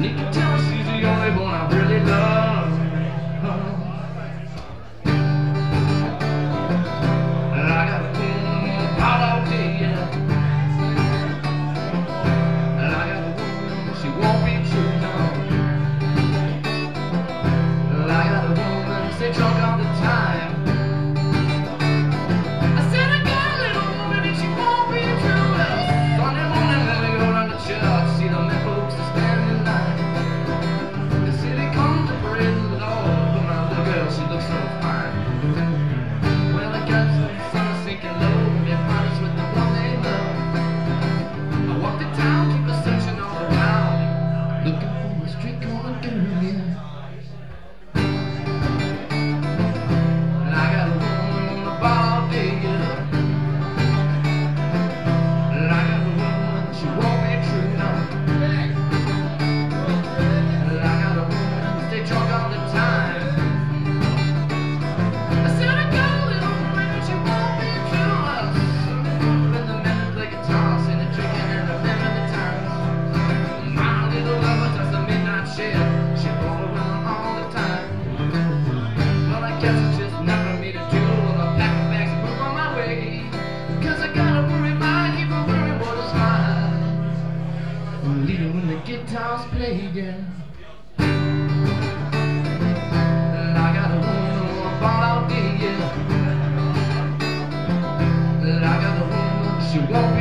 you can tell she's the only one I really love. And I got a woman about all day, yeah. And I got a woman, she won't be true, no. And I got a woman, stay drunk all the time. I said I got a little woman and she won't be true. Well, Sunday morning when we go round the church, see the men folks are standing in line. The city comes to praise the Lord, but my little girl, she looks so fine. Well, I got some sun sinking low, they're honest with the one they love. I walk the town, keep a searching all around, looking for a street corner girl, yeah. And I got a woman on the bar all day, yeah. And I got a woman, she won't be true, no. And I got a woman, stay drunk all the time. I said I got a little woman and she won't be true. Well, when the men play guitar, sing the drinking and remember the times. My little lover does the midnight shift, she roll around all the time. Well, I guess it's just nothing for me to do. Well, I pack my bags and move on my way, 'cause I gotta worry about keep a worry what is mine. Leave when the guitar's played, yeah. And I got a woman on a ball all day, yeah. And I got a woman, she won't